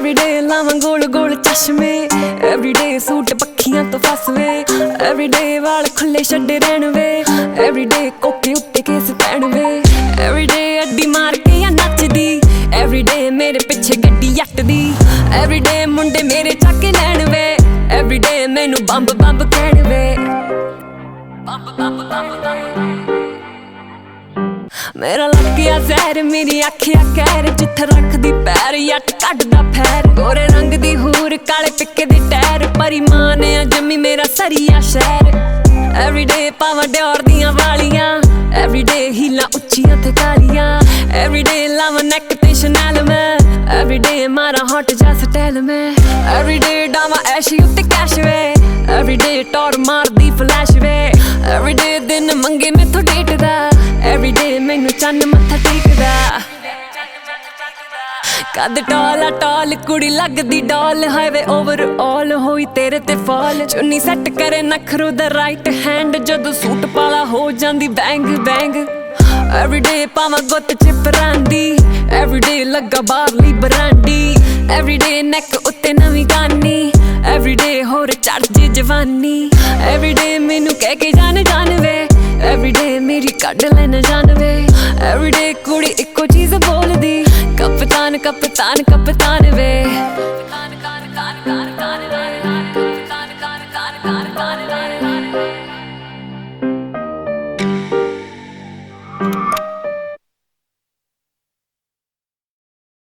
Everyday लावां गोल गोल चश्मे, everyday suit पक्खियां तो फस वे, एवरीडे वाल खुले छड्डे रहन वे, एवरीडे कोके उत्ते केस पैण वे, एवरीडे अड्डी मार के या नचदी, एवरीडे मेरे पिछे गड्डी यट्टदी, एवरीडे मुंडे मेरे चक लैण वे, एवरीडे मैनू बंब बंब कहण वे। मेरा लग्या जहर मेरी अखिया कहर, जिथे रखदी पैर यट कड्डदा फैर, गोरे रंग दी हूर काले पिक्के दे टैर, परी मां ने जम्मी मेरा सरिया शहर। एवरीडे पावां डियोर दियां वालियां, एवरीडे हीलां उच्चियां ते कालियां, एवरीडे लावां नैक ते शनैल मैं, एवरीडे मारा हॉट जा स्टाइल मैं, एवरीडे डावां ऐशी उत्ते कैश वे, एवरीडे टॉर मारदी फ्लैश वे, एवरीडे दिन मंगे मैथों डेट दा, एवरीडे मैनू चन्न मत्था टेकदा। कद टॉला टॉल कुड़ी लगदी डॉल, हाय वे ओवरऑल होई तेरे ते फॉल, चुन्नी सैट करे नखरू दा राइट हैंड, जदों सूट पाला हो जांदी बैंग बैंग। एवरीडे पावां गुत्त च परांदी, एवरीडे लग्गा बाहरली बरांडी, एवरीडे नैक उत्ते नवीं गानी, एवरीडे होर चढ़ जे जवानी, एवरीडे मैनू कह के जान जान वे, एवरीडे मेरी कड्ड लैन जान वे, एवरीडे कुड़ी इक्को चीज़ बोलदी, कप्तान कप्तान कप्तान वे।